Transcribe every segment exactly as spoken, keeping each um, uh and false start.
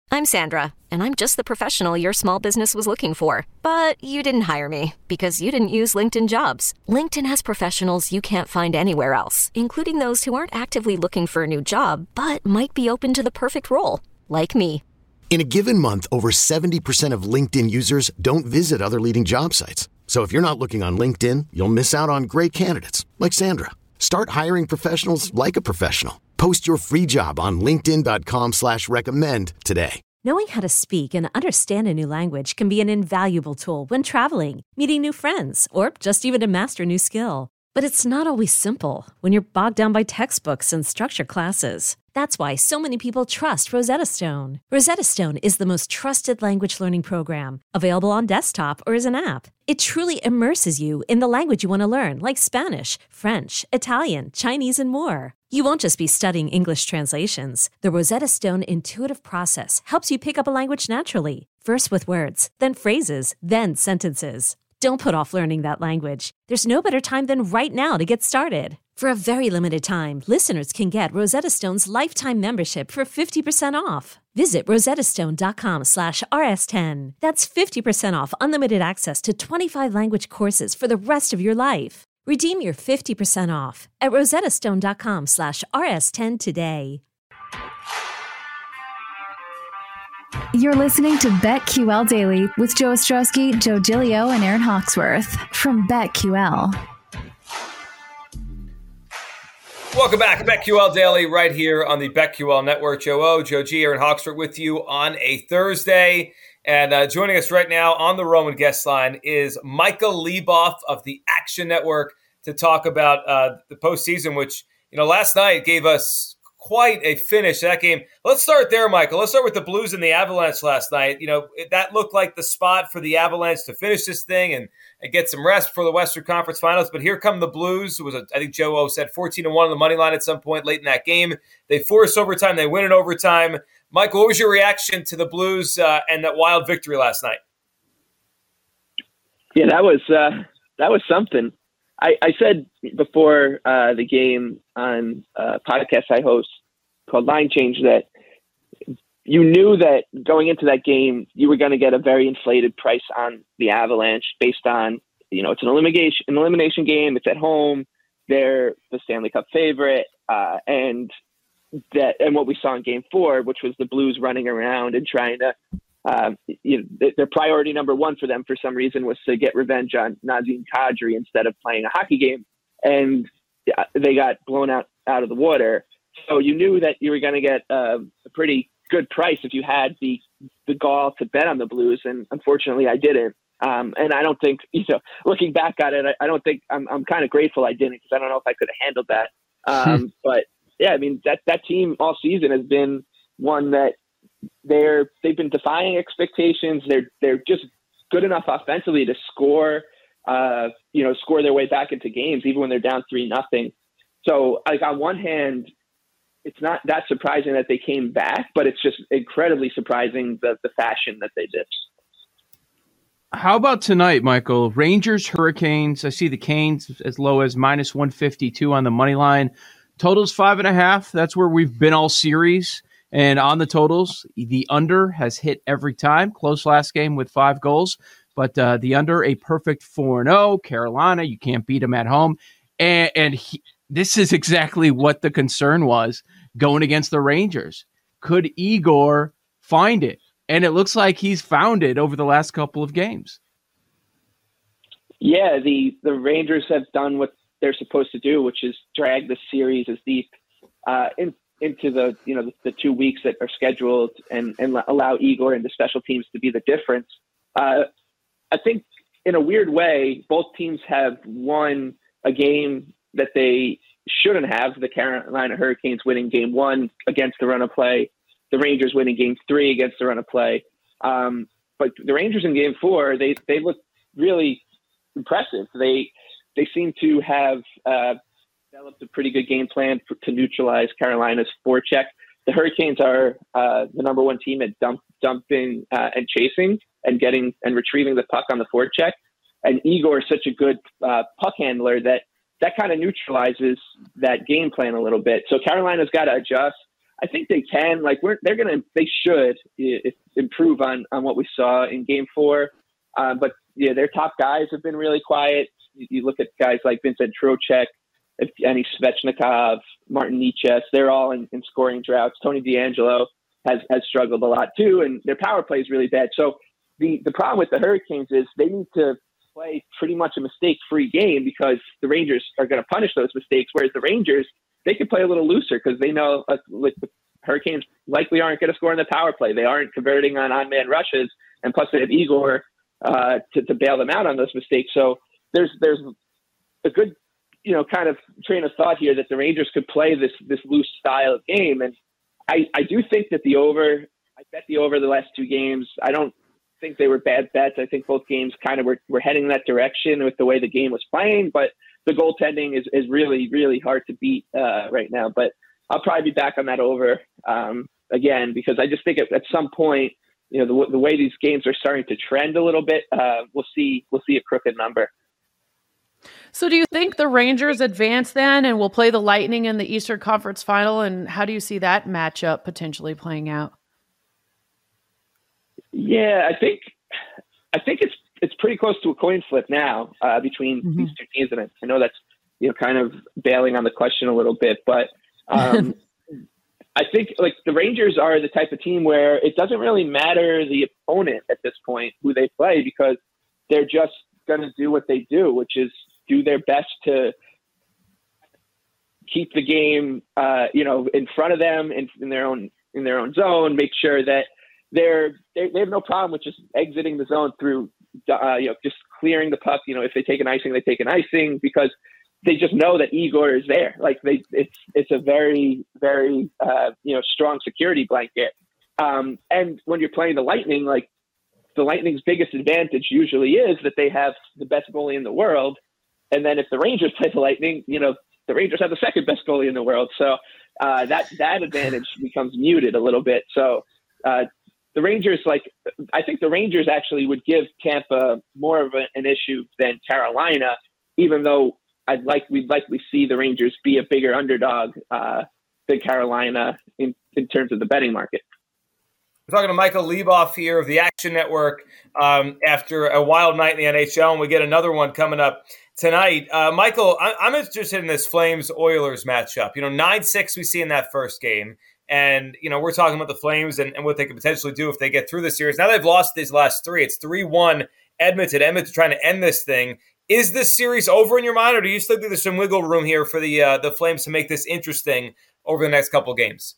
I'm Sandra, and I'm just the professional your small business was looking for. But you didn't hire me because you didn't use LinkedIn Jobs. LinkedIn has professionals you can't find anywhere else, including those who aren't actively looking for a new job, but might be open to the perfect role, like me. In a given month, over seventy percent of LinkedIn users don't visit other leading job sites. So if you're not looking on LinkedIn, you'll miss out on great candidates like Sandra. Start hiring professionals like a professional. Post your free job on linkedin dot com slash recommend today. Knowing how to speak and understand a new language can be an invaluable tool when traveling, meeting new friends, or just even to master a new skill. But it's not always simple when you're bogged down by textbooks and structured classes. That's why so many people trust Rosetta Stone. Rosetta Stone is the most trusted language learning program, available on desktop or as an app. It truly immerses you in the language you want to learn, like Spanish, French, Italian, Chinese, and more. You won't just be studying English translations. The Rosetta Stone intuitive process helps you pick up a language naturally, first with words, then phrases, then sentences. Don't put off learning that language. There's no better time than right now to get started. For a very limited time, listeners can get Rosetta Stone's lifetime membership for fifty percent off. Visit rosettastone.com slash rs10. That's fifty percent off unlimited access to twenty-five language courses for the rest of your life. Redeem your fifty percent off at rosettastone.com slash rs10 today. You're listening to BetQL Daily with Joe Ostrowski, Joe Giglio, and Aaron Hawksworth from BetQL. Welcome back to BetQL Daily right here on the BetQL Network. Joe O, Joe G, Aaron Hawksworth with you on a Thursday. And uh, joining us right now on the Roman guest line is Michael Leboff of the Action Network to talk about uh, the postseason, which, you know, last night gave us quite a finish to that game. Let's start there, Michael. Let's start with the Blues and the Avalanche last night. You know, that looked like the spot for the Avalanche to finish this thing and, and get some rest for the Western Conference Finals. But here come the Blues. It was, a, I think Joe O said fourteen to one on the money line at some point late in that game. They force overtime. They win in overtime. Michael, what was your reaction to the Blues uh, and that wild victory last night? Yeah, that was uh, that was something. I, I said before uh, the game on a podcast I host called Line Change that you knew that going into that game, you were going to get a very inflated price on the Avalanche based on, you know, it's an elimination, an elimination game. It's at home. They're the Stanley Cup favorite. Uh, and that, and what we saw in game four, which was the Blues running around and trying to, Um, you know, their priority number one for them for some reason was to get revenge on Nazem Kadri instead of playing a hockey game, and they got blown out, out of the water. So you knew that you were going to get uh, a pretty good price if you had the the gall to bet on the Blues, and unfortunately I didn't. Um, and I don't think, you know, looking back at it, I, I don't think I'm, I'm kind of grateful I didn't, because I don't know if I could have handled that. Um, but yeah, I mean, that, that team all season has been one that they're, they've been defying expectations. They're, they're just good enough offensively to score, uh, you know, score their way back into games, even when they're down three, nothing. So like on one hand, it's not that surprising that they came back, but it's just incredibly surprising the, the fashion that they did. How about tonight, Michael? Rangers, Hurricanes. I see the Canes as low as minus one fifty-two on the money line. Totals five and a half. That's where we've been all series. And on the totals, the under has hit every time. Close last game with five goals. But uh, the under, a perfect four and oh. Carolina, you can't beat them at home. And, and he, this is exactly what the concern was going against the Rangers. Could Igor find it? And it looks like he's found it over the last couple of games. Yeah, the, the Rangers have done what they're supposed to do, which is drag the series as deep uh, in, into the you know the, the two weeks that are scheduled, and, and allow Igor and the special teams to be the difference. Uh, I think in a weird way, both teams have won a game that they shouldn't have. The Carolina Hurricanes winning game one against the run of play. The Rangers winning game three against the run of play. Um, but the Rangers in game four, they, they look really impressive. They, they seem to have uh, developed a pretty good game plan for, to neutralize Carolina's forecheck. The Hurricanes are uh, the number one team at dump, dumping uh, and chasing and getting and retrieving the puck on the forecheck. And Igor is such a good uh, puck handler that that kind of neutralizes that game plan a little bit. So Carolina's got to adjust. I think they can. Like we're, they're gonna, they should I- improve on on what we saw in Game Four. Uh, but yeah, their top guys have been really quiet. You, you look at guys like Vincent Trocheck, Evgeny Svechnikov, Martin Necas. They're all in, in scoring droughts. Tony DeAngelo has has struggled a lot too, and their power play is really bad. So the the problem with the Hurricanes is they need to play pretty much a mistake-free game because the Rangers are going to punish those mistakes. Whereas the Rangers, they can play a little looser because they know uh, like the Hurricanes likely aren't going to score in the power play. They aren't converting on on-man rushes, and plus they have Igor uh, to, to bail them out on those mistakes. So there's there's a good you know kind of train of thought here that the Rangers could play this this loose style of game, and I, I do think that the over. I bet the over the last two games. I don't think they were bad bets. I think both games kind of were, were heading that direction with the way the game was playing, but the goaltending is, is really, really hard to beat uh, right now. But I'll probably be back on that over um, again, because I just think at, at some point, you know, the, the way these games are starting to trend a little bit, uh, we'll see, we'll see a crooked number. So do you think the Rangers advance then and will play the Lightning in the Eastern Conference Final? And how do you see that matchup potentially playing out? Yeah, I think I think it's it's pretty close to a coin flip now uh, between mm-hmm. these two teams, and I, I know that's you know kind of bailing on the question a little bit, but um, I think like the Rangers are the type of team where it doesn't really matter the opponent at this point who they play because they're just going to do what they do, which is do their best to keep the game uh, you know in front of them in, in their own in their own zone, make sure that. They're, they they have no problem with just exiting the zone through, uh, you know, just clearing the puck. You know, if they take an icing, they take an icing because they just know that Igor is there. Like they, it's it's a very very uh, you know strong security blanket. Um, and when you're playing the Lightning, like the Lightning's biggest advantage usually is that they have the best goalie in the world. And then if the Rangers play the Lightning, you know, the Rangers have the second best goalie in the world. So uh, that that advantage becomes muted a little bit. So. Uh, The Rangers, like, I think the Rangers actually would give Tampa more of a, an issue than Carolina, even though I'd like, we'd likely see the Rangers be a bigger underdog uh, than Carolina in, in terms of the betting market. We're talking to Michael Leboff here of the Action Network um, after a wild night in the N H L, and we get another one coming up tonight. Uh, Michael, I- I'm interested in this Flames-Oilers matchup. You know, nine six we see in that first game. And, you know, we're talking about the Flames and, and what they could potentially do if they get through the series. Now they've lost these last three. It's three one Edmonton. Edmonton trying to end this thing. Is this series over in your mind, or do you still think there's some wiggle room here for the uh, the Flames to make this interesting over the next couple of games?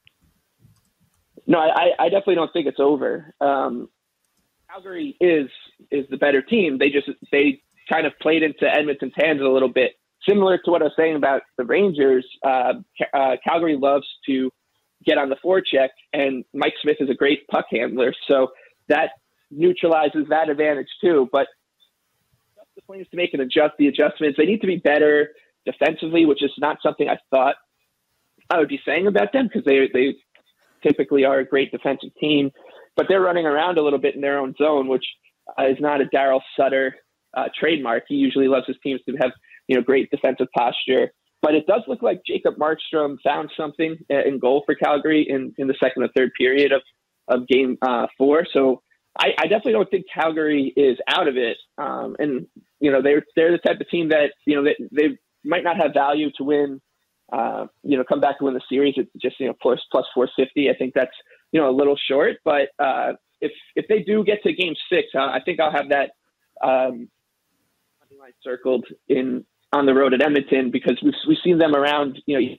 No, I, I definitely don't think it's over. Um, Calgary is is the better team. They just they kind of played into Edmonton's hands a little bit. Similar to what I was saying about the Rangers, uh, uh, Calgary loves to get on the forecheck, and Mike Smith is a great puck handler, so that neutralizes that advantage too. But the Flames to make and adjust the adjustments. They need to be better defensively, which is not something I thought I would be saying about them because they they typically are a great defensive team, but they're running around a little bit in their own zone, which uh, is not a Daryl Sutter uh, trademark. He usually loves his teams to have you know great defensive posture. But it does look like Jacob Markstrom found something in goal for Calgary in, in the second and third period of, of game uh, four. So I, I definitely don't think Calgary is out of it. Um, and, you know, they're, they're the type of team that, you know, they, they might not have value to win, uh, you know, come back to win the series at just, you know, plus, plus four fifty. I think that's, you know, a little short. But uh, if if they do get to game six, uh, I think I'll have that um, line circled in on the road at Edmonton because we've we've seen them around, you know.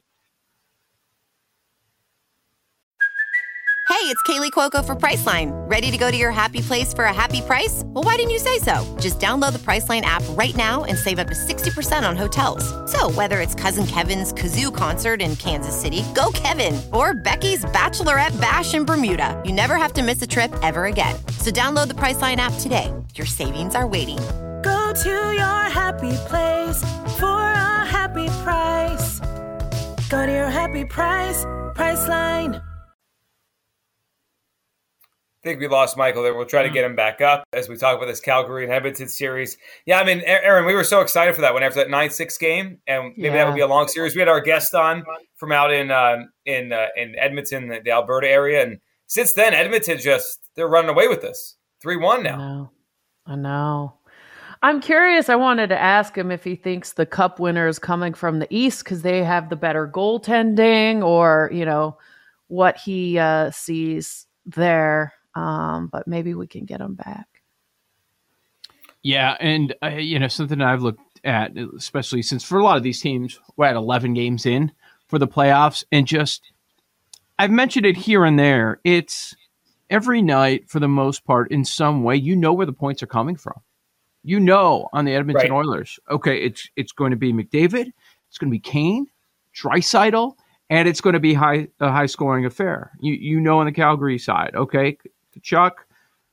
Hey, it's Kaylee Cuoco for Priceline. Ready to go to your happy place for a happy price? Well, why didn't you say so? Just download the Priceline app right now and save up to sixty percent on hotels. So whether it's Cousin Kevin's Kazoo Concert in Kansas City, go Kevin, or Becky's Bachelorette Bash in Bermuda, you never have to miss a trip ever again. So download the Priceline app today. Your savings are waiting. Go to your happy place for a happy price. Go to your happy price, Priceline. think we lost Michael there. We'll try to get him back up as we talk about this Calgary and Edmonton series. Yeah, I mean, Aaron, we were so excited for that one after that nine six game, and maybe yeah. that would be a long series. We had our guest on from out in uh, in uh, in Edmonton, the Alberta area, and since then, Edmonton just they're running away with this three one now. I know. I know. I'm curious. I wanted to ask him if he thinks the Cup winner is coming from the East because they have the better goaltending, or you know what he uh, sees there. Um, but maybe we can get him back. Yeah, and uh, you know something I've looked at, especially since for a lot of these teams, we're at eleven games in for the playoffs, and just I've mentioned it here and there. It's every night for the most part, in some way, you know where the points are coming from. You know, on the Edmonton right. Oilers, okay, it's it's going to be McDavid, it's going to be Kane, Draisaitl, and it's going to be high a high scoring affair. You you know on the Calgary side, okay. Chuck,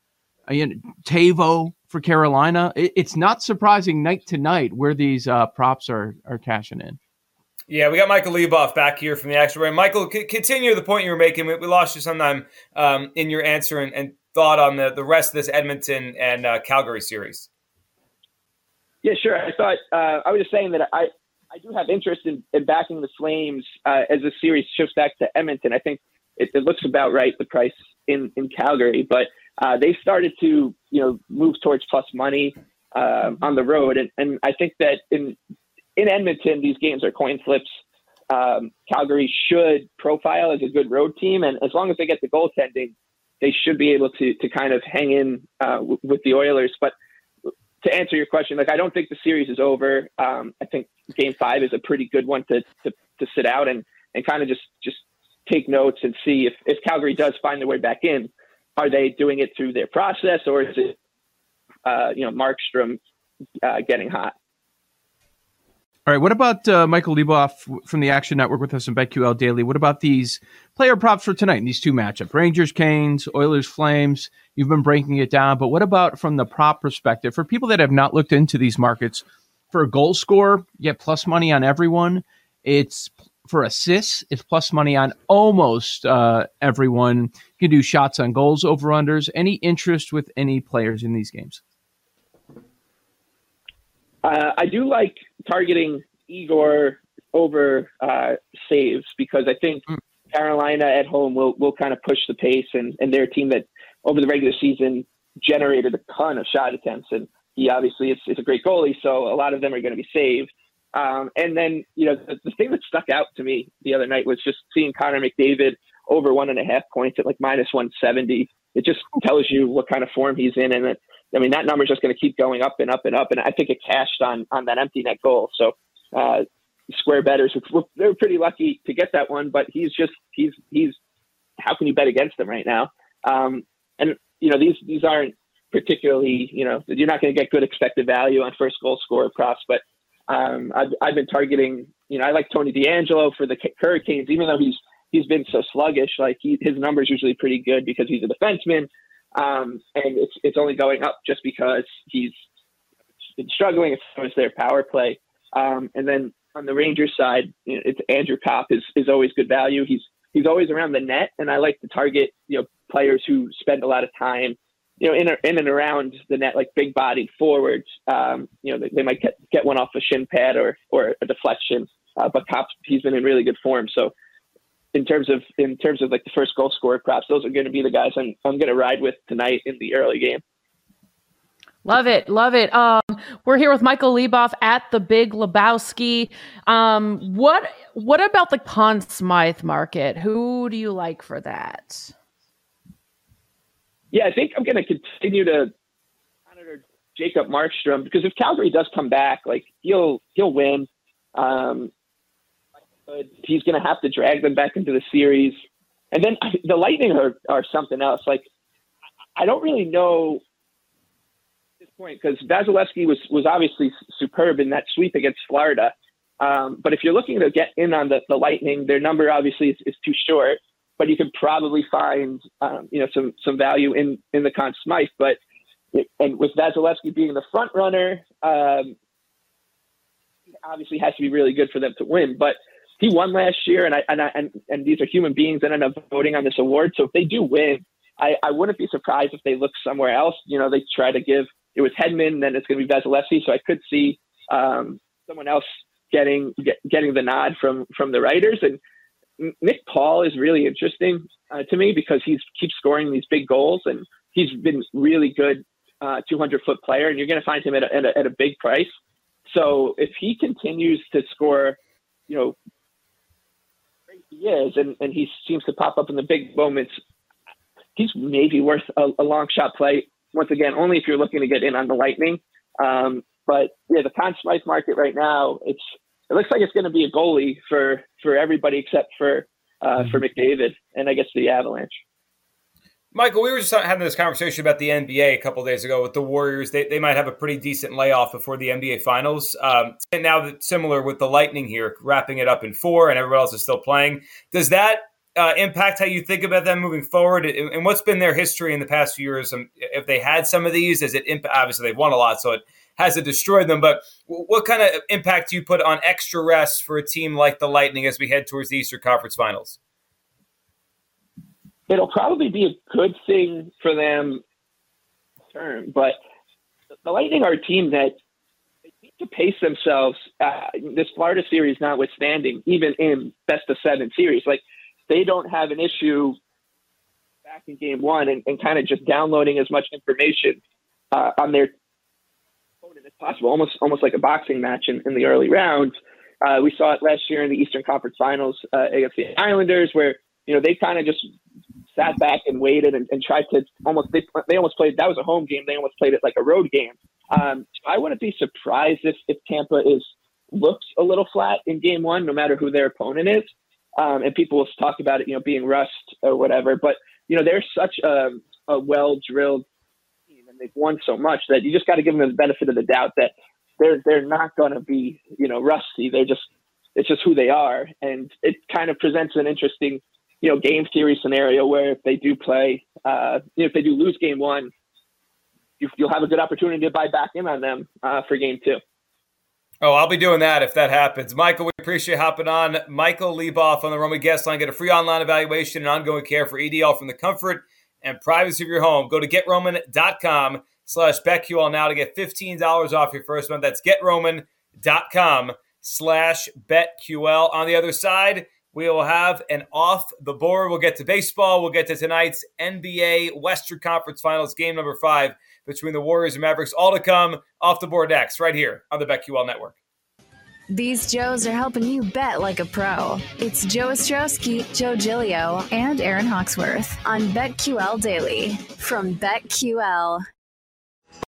Tavo for Carolina. It, it's not surprising night to night where these uh, props are are cashing in. Yeah, we got Michael Leboff back here from the Extra Brain. Michael, c- continue the point you were making. We, we lost you sometime um, in your answer and, and thought on the, the rest of this Edmonton and uh, Calgary series. Yeah, sure. I thought uh, I was just saying that I, I do have interest in, in backing the Flames uh, as the series shifts back to Edmonton. I think it, it looks about right, the price in, in Calgary, but uh, they started to, you know, move towards plus money uh, on the road. And, and I think that in, in Edmonton, these games are coin flips. Um, Calgary should profile as a good road team. And as long as they get the goaltending, they should be able to, to kind of hang in uh, w- with the Oilers. But to answer your question, like, I don't think the series is over. Um, I think game five is a pretty good one to, to, to sit out and, and kind of just, just, take notes and see if, if Calgary does find their way back in, are they doing it through their process, or is it, uh, you know, Markstrom uh, getting hot? All right. What about uh, Michael Leboff from the Action Network with us in BetQL Daily? What about these player props for tonight in these two matchups? Rangers, Canes, Oilers, Flames. You've been breaking it down, but what about from the prop perspective for people that have not looked into these markets? For a goal scorer, you get plus money on everyone. It's for assists, it's plus money on almost uh, everyone. You can do shots on goals, over-unders. Any interest with any players in these games? Uh, I do like targeting Igor over uh, saves because I think mm. Carolina at home will will kind of push the pace, and, and they're a team that over the regular season generated a ton of shot attempts, and he obviously is, is a great goalie, so a lot of them are going to be saved. Um, and then, you know, the, the thing that stuck out to me the other night was just seeing Connor McDavid over one and a half points at like minus one seventy. It just tells you what kind of form he's in. And it, I mean, that number is just going to keep going up and up and up. And I think it cashed on, on that empty net goal. So, uh, square bettors, they're pretty lucky to get that one, but he's just, he's, he's, how can you bet against him right now? Um, and you know, these, these aren't particularly, you know, you're not going to get good expected value on first goal scorer props, but Um, I've, I've been targeting, you know, I like Tony DeAngelo for the Hurricanes, even though he's he's been so sluggish. Like he, his number's usually pretty good because he's a defenseman, um, and it's it's only going up just because he's been struggling as far as their power play. Um, and then on the Rangers side, you know, it's Andrew Kopp is is always good value. He's he's always around the net, and I like to target, you know, players who spend a lot of time, you know, in, in and around the net, like big bodied forwards. Um, you know, they, they might get, get one off a shin pad or, or a deflection, uh, but Kopp, he's been in really good form. So in terms of, in terms of like the first goal scorer props, those are going to be the guys I'm, I'm going to ride with tonight in the early game. Love it. Love it. Um, we're here with Michael Leboff at the Big Lebowski. Um, what, what about the Conn Smythe market? Who do you like for that? Yeah, I think I'm going to continue to monitor Jacob Markstrom because if Calgary does come back, like he'll he'll win. Um, but he's going to have to drag them back into the series, and then the Lightning are, are something else. Like I don't really know at this point because Vasilevsky was was obviously superb in that sweep against Florida. Um, but if you're looking to get in on the, the Lightning, their number obviously is, is too short. But you could probably find, um, you know, some some value in, in the Conn Smythe. But it, and with Vasilevsky being the front runner, um, he obviously has to be really good for them to win. But he won last year, and I and I, and, and these are human beings that end up voting on this award. So if they do win, I, I wouldn't be surprised if they look somewhere else. You know, they try to give, it was Hedman, then it's going to be Vasilevsky. So I could see um, someone else getting get, getting the nod from from the writers. And Nick Paul is really interesting uh, to me because he's keeps scoring these big goals, and he's been really good uh, two hundred foot player, and you're going to find him at a, at, a, at a big price. So if he continues to score, you know, he is, and, and he seems to pop up in the big moments, he's maybe worth a, a long shot play. Once again, only if you're looking to get in on the Lightning. Um, but yeah, the Conn Smythe market right now, it's it looks like it's going to be a goalie for, for everybody except for uh, for McDavid and I guess the Avalanche. Michael, we were just having this conversation about the N B A a couple of days ago with the Warriors. They they might have a pretty decent layoff before the N B A Finals. Um, and now that similar with the Lightning here, wrapping it up in four, and everybody else is still playing. Does that uh, impact how you think about them moving forward? And what's been their history in the past few years? Um, if they had some of these, does it imp- obviously they've won a lot, so it hasn't destroyed them. But what kind of impact do you put on extra rest for a team like the Lightning as we head towards the Eastern Conference Finals? It'll probably be a good thing for them, term, but the Lightning are a team that they need to pace themselves. Uh, this Florida series notwithstanding, even in best of seven series, like they don't have an issue back in game one and, and kind of just downloading as much information uh, on their opponent as possible, almost almost like a boxing match in, in the early rounds. Uh, we saw it last year in the Eastern Conference Finals uh, against the Islanders, where you know they kind of just sat back and waited and, and tried to almost they, they almost played that was a home game. They almost played it like a road game. Um, I wouldn't be surprised if, if Tampa is looks a little flat in game one, no matter who their opponent is. Um, and people will talk about it, you know, being rust or whatever. But you know, they're such a, a well drilled team, and they've won so much that you just got to give them the benefit of the doubt that they're they're not going to be you know rusty. They're just it's just who they are, and it kind of presents an interesting you know, game theory scenario where if they do play, uh, you know, if they do lose game one, you, you'll have a good opportunity to buy back in on them uh, for game two. Oh, I'll be doing that if that happens. Michael, we appreciate hopping on. Michael Leboff on the Roman Guest Line. Get a free online evaluation and ongoing care for E D L from the comfort and privacy of your home. Go to getroman.com slash BetQL now to get fifteen dollars off your first month. That's getroman.com slash BetQL. On the other side, we will have an off the board. We'll get to baseball. We'll get to tonight's N B A Western Conference Finals, game number five between the Warriors and Mavericks. All to come off the board next, right here on the BetQL Network. These Joes are helping you bet like a pro. It's Joe Ostrowski, Joe Giglio, and Aaron Hawksworth on BetQL Daily from BetQL.